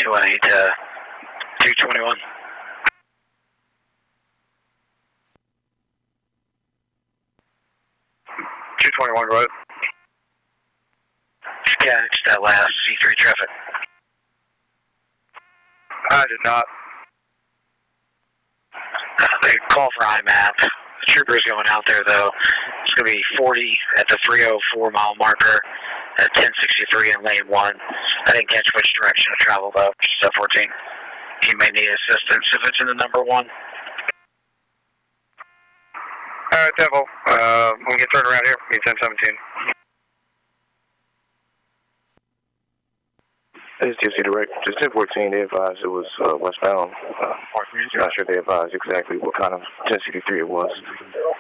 218 to 221. 221, go ahead. Yeah, it's that last C3 traffic. I did not. They call for IMAP. The trooper's going out there, though. It's going to be 40 at the 304 mile marker at 1063 in lane 1. I didn't catch which direction to travel, though. So 14. You may need assistance if it's in the number 1. Alright, Temple. When you get turned around here, be 1017. This is TFC Direct. Just 1014, they advised it was westbound. Not sure they advised exactly what kind of 1063 it was.